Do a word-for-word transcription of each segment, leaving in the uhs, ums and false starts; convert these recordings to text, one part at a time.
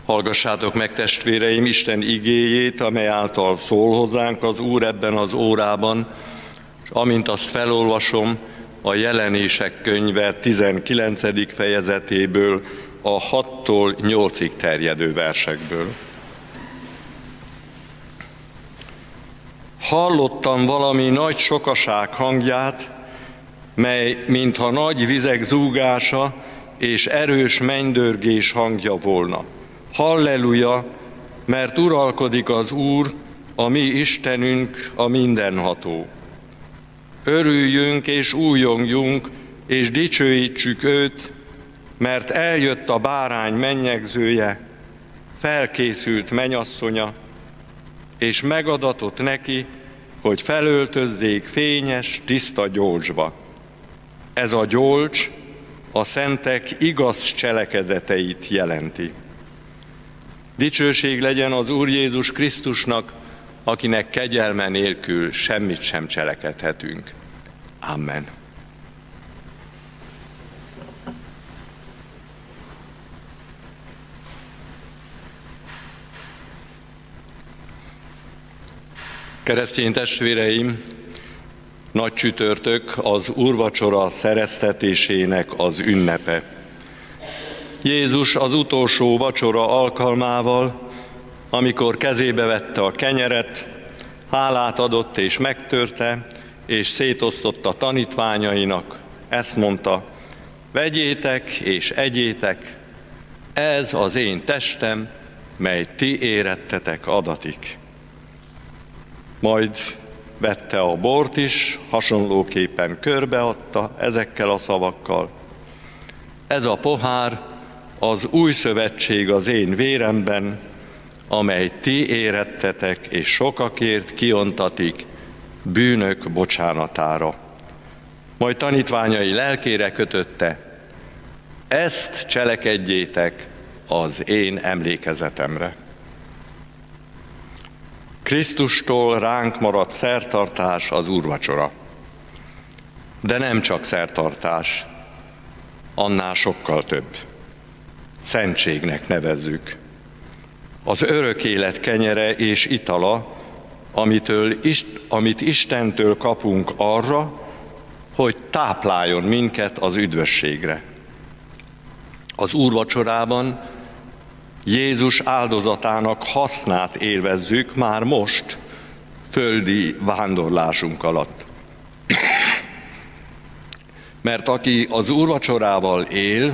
Hallgassátok meg, testvéreim, Isten igéjét, amely által szól hozzánk az Úr ebben az órában, és amint azt felolvasom, a Jelenések könyve tizenkilencedik fejezetéből, a hattól nyolcig terjedő versekből. Hallottam valami nagy sokaság hangját, mely mintha nagy vizek zúgása és erős mennydörgés hangja volna. Halleluja, mert uralkodik az Úr, a mi Istenünk, a mindenható. Örüljünk és újjongjunk, és dicsőítsük őt, mert eljött a bárány mennyegzője, felkészült mennyasszonya, és megadatott neki, hogy felöltözzék fényes, tiszta gyolcsba. Ez a gyolcs a szentek igaz cselekedeteit jelenti. Dicsőség legyen az Úr Jézus Krisztusnak, akinek kegyelme nélkül semmit sem cselekedhetünk. Amen. Keresztény testvéreim, nagy csütörtök az úrvacsora szereztetésének az ünnepe. Jézus az utolsó vacsora alkalmával, amikor kezébe vette a kenyeret, hálát adott és megtörte, és szétosztotta tanítványainak, ezt mondta: vegyétek és egyétek, ez az én testem, mely ti érettetek adatik. Majd vette a bort is, hasonlóképpen körbeadta ezekkel a szavakkal: ez a pohár az új szövetség az én véremben, amely ti érettetek és sokakért kiontatik bűnök bocsánatára. Majd tanítványai lelkére kötötte: ezt cselekedjétek az én emlékezetemre. Krisztustól ránk maradt szertartás az úrvacsora. De nem csak szertartás, annál sokkal több. Szentségnek nevezzük. Az örök élet kenyere és itala, amitől, amit Istentől kapunk arra, hogy tápláljon minket az üdvösségre. Az úrvacsorában Jézus áldozatának hasznát élvezzük már most, földi vándorlásunk alatt. Mert aki az úrvacsorával él,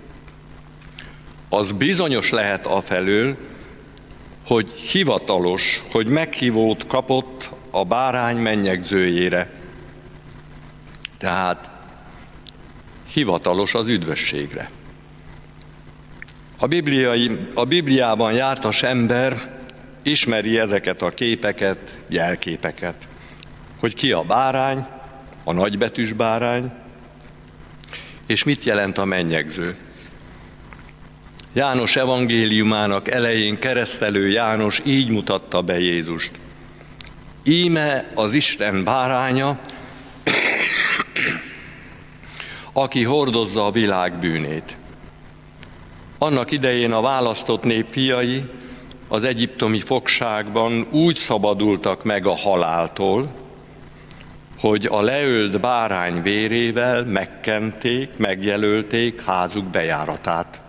az bizonyos lehet afelől, hogy hivatalos, hogy meghívót kapott a bárány mennyegzőjére. Tehát hivatalos az üdvösségre. A, bibliai, a Bibliában jártas ember ismeri ezeket a képeket, jelképeket, hogy ki a bárány, a nagybetűs bárány, és mit jelent a mennyegző. János evangéliumának elején keresztelő János így mutatta be Jézust: íme az Isten báránya, aki hordozza a világ bűnét. Annak idején a választott nép fiai az egyiptomi fogságban úgy szabadultak meg a haláltól, hogy a leölt bárány vérével megkenték, megjelölték házuk bejáratát,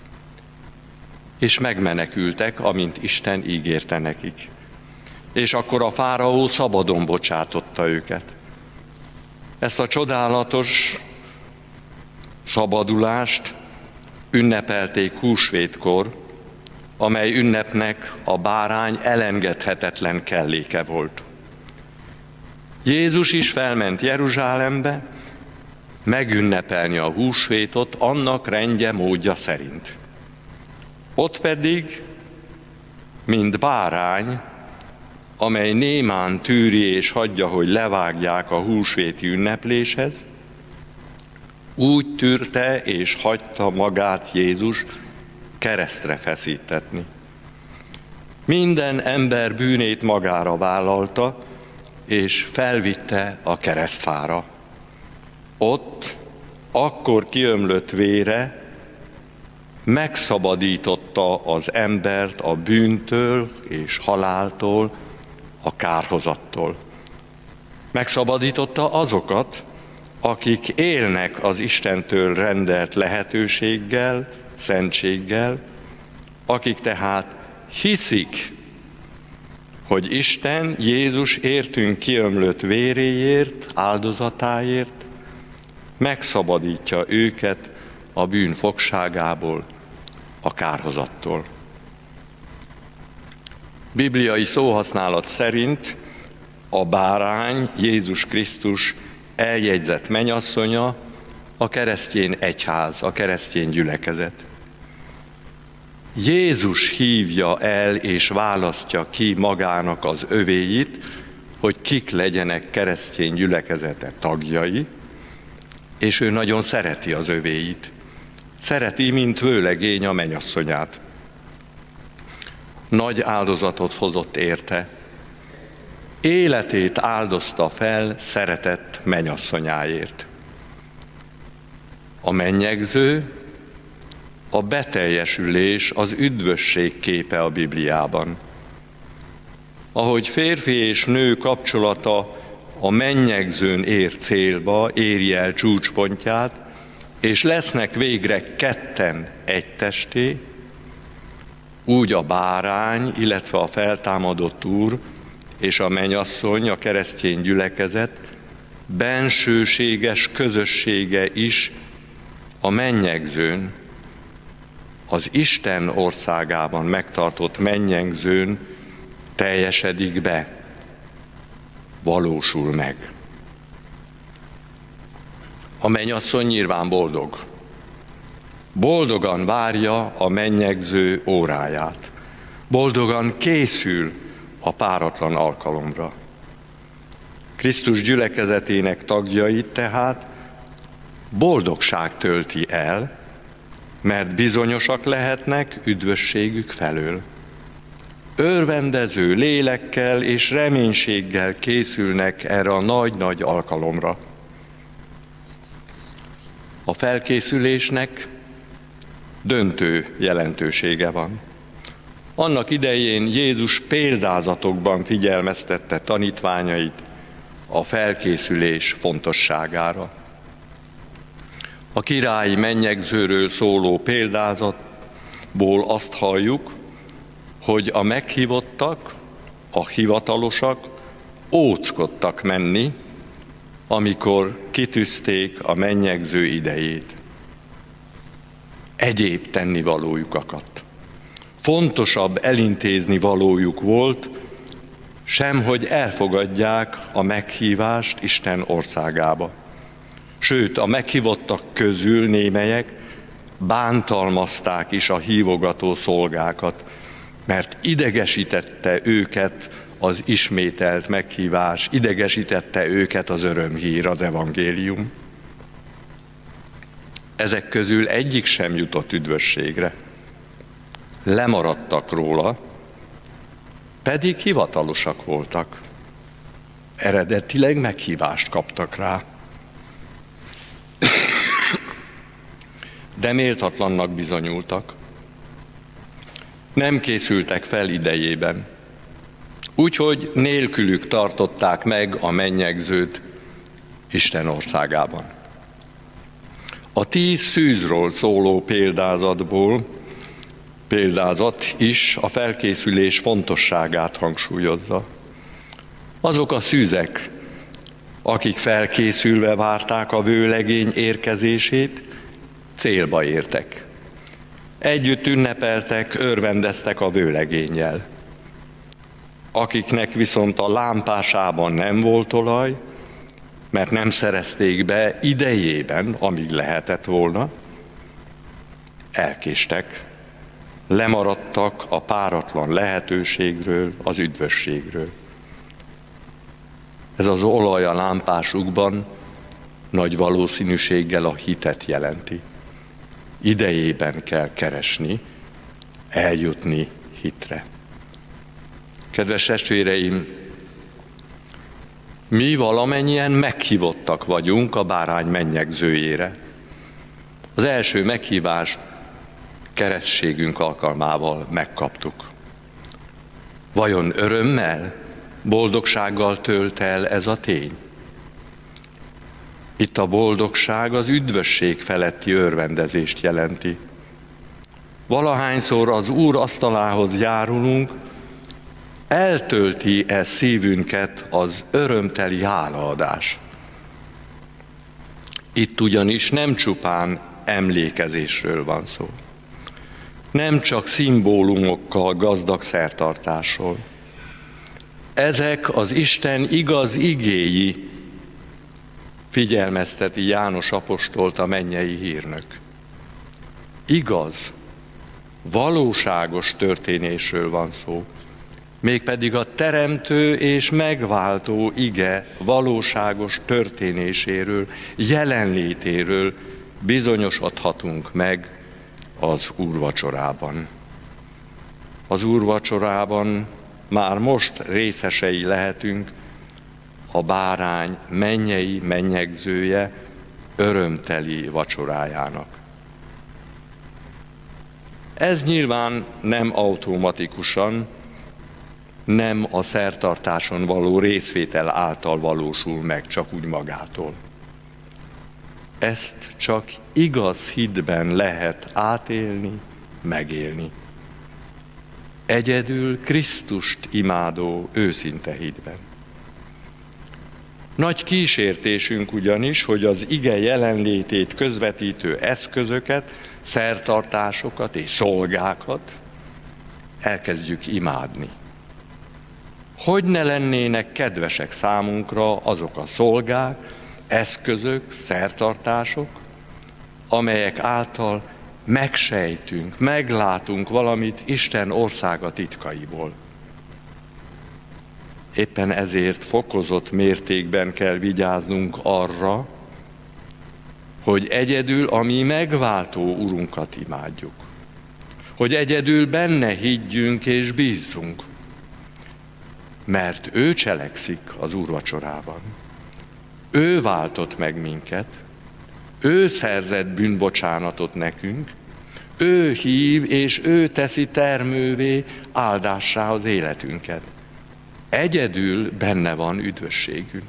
és megmenekültek, amint Isten ígérte nekik. És akkor a fáraó szabadon bocsátotta őket. Ezt a csodálatos szabadulást ünnepelték húsvétkor, amely ünnepnek a bárány elengedhetetlen kelléke volt. Jézus is felment Jeruzsálembe megünnepelni a húsvétot annak rendje módja szerint. Ott pedig, mint bárány, amely némán tűri és hagyja, hogy levágják a húsvéti ünnepléshez, úgy tűrte és hagyta magát Jézus keresztre feszítetni. Minden ember bűnét magára vállalta, és felvitte a keresztfára. Ott akkor kiömlött vére megszabadította az embert a bűntől és haláltól, a kárhozattól. Megszabadította azokat, akik élnek az Istentől rendelt lehetőséggel, szentséggel, akik tehát hiszik, hogy Isten Jézus értünk kiömlött véréért, áldozatáért megszabadítja őket a bűn fogságából, a kárhozattól. Bibliai szóhasználat szerint a bárány Jézus Krisztus eljegyzett mennyasszonya, a keresztény egyház, a keresztény gyülekezet. Jézus hívja el és választja ki magának az övéit, hogy kik legyenek keresztény gyülekezete tagjai, és ő nagyon szereti az övéit. Szereti, mint vőlegény a mennyasszonyát. Nagy áldozatot hozott érte. Életét áldozta fel szeretett mennyasszonyáért. A mennyegző, a beteljesülés, az üdvösség képe a Bibliában. Ahogy férfi és nő kapcsolata a mennyegzőn ér célba, éri el csúcspontját, és lesznek végre ketten egy testé, úgy a bárány, illetve a feltámadott Úr és a mennyasszony, a keresztény gyülekezet bensőséges közössége is a mennyegzőn, az Isten országában megtartott mennyegzőn teljesedik be, valósul meg. A mennyasszony nyilván boldog. Boldogan várja a mennyegző óráját. Boldogan készül a páratlan alkalomra. Krisztus gyülekezetének tagjait tehát boldogság tölti el, mert bizonyosak lehetnek üdvösségük felől. Örvendező lélekkel és reménységgel készülnek erre a nagy-nagy alkalomra. A felkészülésnek döntő jelentősége van. Annak idején Jézus példázatokban figyelmeztette tanítványait a felkészülés fontosságára. A királyi mennyegzőről szóló példázatból azt halljuk, hogy a meghívottak, a hivatalosak óckodtak menni, amikor kitűzték a mennyegző idejét. Egyéb tennivalójuk akadt. Fontosabb elintézni valójuk volt, sem hogy elfogadják a meghívást Isten országába. Sőt, a meghívottak közül némelyek bántalmazták is a hívogató szolgákat, mert idegesítette őket az ismételt meghívás, idegesítette őket az örömhír, az evangélium. Ezek közül egyik sem jutott üdvösségre. Lemaradtak róla, pedig hivatalosak voltak. Eredetileg meghívást kaptak rá. De méltatlannak bizonyultak. Nem készültek fel idejében. Úgyhogy nélkülük tartották meg a mennyegzőt Isten országában. A tíz szűzről szóló példázatból példázat is a felkészülés fontosságát hangsúlyozza. Azok a szűzek, akik felkészülve várták a vőlegény érkezését, célba értek. Együtt ünnepeltek, örvendeztek a vőlegénnyel. Akiknek viszont a lámpásában nem volt olaj, mert nem szerezték be idejében, amíg lehetett volna, elkéstek, lemaradtak a páratlan lehetőségről, az üdvösségről. Ez az olaj a lámpásukban nagy valószínűséggel a hitet jelenti. Idejében kell keresni, eljutni hitre. Kedves testvéreim, mi valamennyien meghívottak vagyunk a bárány mennyegzőjére. Az első meghívás keresztségünk alkalmával megkaptuk. Vajon örömmel, boldogsággal tölt el ez a tény? Itt a boldogság az üdvösség feletti örvendezést jelenti. Valahányszor az Úr asztalához járulunk, eltölti-e szívünket az örömteli hálaadás. Itt ugyanis nem csupán emlékezésről van szó. Nem csak szimbólumokkal gazdag szertartásról. Ezek az Isten igaz igéi, figyelmezteti János apostolt a mennyei hírnök. Igaz, valóságos történésről van szó, mégpedig a teremtő és megváltó ige valóságos történéséről, jelenlétéről bizonyosodhatunk meg az úrvacsorában. Az úrvacsorában már most részesei lehetünk a bárány mennyei mennyegzője örömteli vacsorájának. Ez nyilván nem automatikusan, nem a szertartáson való részvétel által valósul meg, csak úgy magától. Ezt csak igaz hitben lehet átélni, megélni. Egyedül Krisztust imádó őszinte hitben. Nagy kísértésünk ugyanis, hogy az ige jelenlétét közvetítő eszközöket, szertartásokat és szolgákat elkezdjük imádni. Hogy ne lennének kedvesek számunkra azok a szolgák, eszközök, szertartások, amelyek által megsejtünk, meglátunk valamit Isten országa titkaiból. Éppen ezért fokozott mértékben kell vigyáznunk arra, hogy egyedül a mi megváltó Urunkat imádjuk. Hogy egyedül benne higgyünk és bízzunk, mert ő cselekszik az úrvacsorában. Ő váltott meg minket, ő szerzett bűnbocsánatot nekünk, ő hív és ő teszi termővé áldássá az életünket. Egyedül benne van üdvösségünk.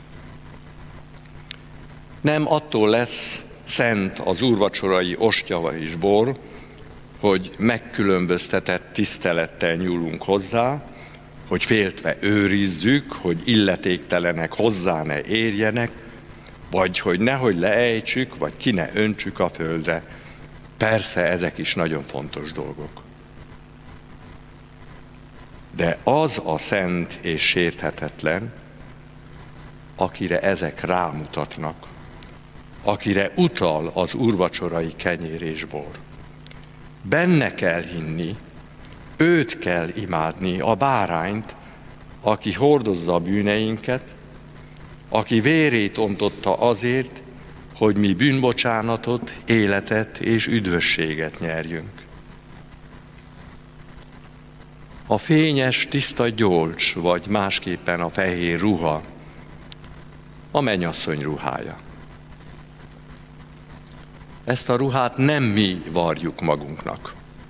Nem attól lesz szent az úrvacsorai ostya és bor, hogy megkülönböztetett tisztelettel nyúlunk hozzá, hogy féltve őrizzük, hogy illetéktelenek hozzá ne érjenek, vagy hogy nehogy leejtsük, vagy ki ne öntsük a földre. Persze ezek is nagyon fontos dolgok. De az a szent és sérthetetlen, akire ezek rámutatnak, akire utal az úrvacsorai kenyér és bor. Benne kell hinni, őt kell imádni, a bárányt, aki hordozza a bűneinket, aki vérét ontotta azért, hogy mi bűnbocsánatot, életet és üdvösséget nyerjünk. A fényes, tiszta gyolcs, vagy másképpen a fehér ruha, a mennyasszony ruhája. Ezt a ruhát nem mi varjuk magunknak.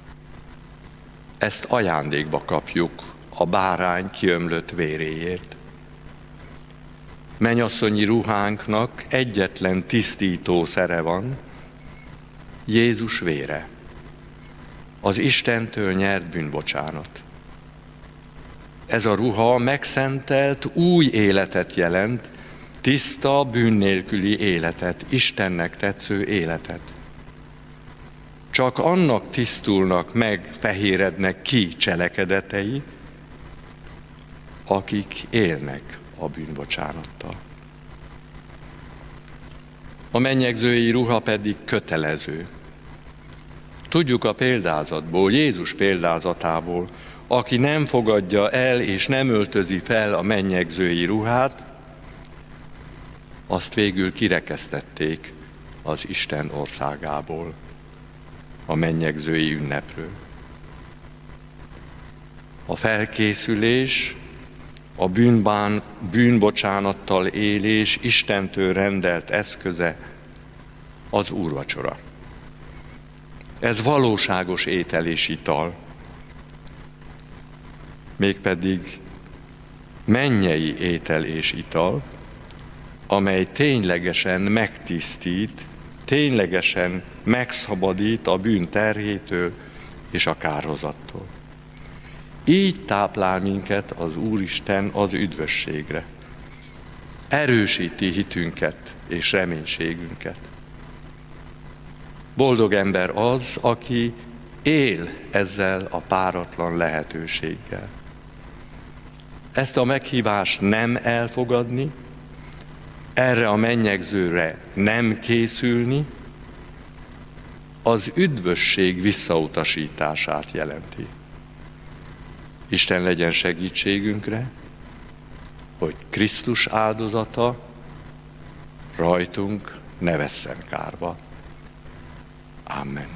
Ezt ajándékba kapjuk a bárány kiömlött véréért. Mennyasszonyi ruhánknak egyetlen tisztító szere van, Jézus vére, az Istentől nyert bűnbocsánat. Ez a ruha megszentelt új életet jelent, tiszta, bűn nélküli életet, Istennek tetsző életet. Csak annak tisztulnak meg, fehérednek ki cselekedetei, akik élnek a bűnbocsánattal. A mennyegzői ruha pedig kötelező. Tudjuk a példázatból, Jézus példázatából, aki nem fogadja el és nem öltözi fel a mennyegzői ruhát, azt végül kirekesztették az Isten országából, a mennyegzői ünnepről. A felkészülés, a bűnbán, bűnbocsánattal élés Istentől rendelt eszköze az úrvacsora. Ez valóságos étel és ital. Mégpedig mennyei étel és ital, amely ténylegesen megtisztít, ténylegesen megszabadít a bűn terhétől és a kárhozattól. Így táplál minket az Úristen az üdvösségre. Erősíti hitünket és reménységünket. Boldog ember az, aki él ezzel a páratlan lehetőséggel. Ezt a meghívást nem elfogadni, erre a mennyegzőre nem készülni, az üdvösség visszautasítását jelenti. Isten legyen segítségünkre, hogy Krisztus áldozata rajtunk ne vesszen kárba. Amen.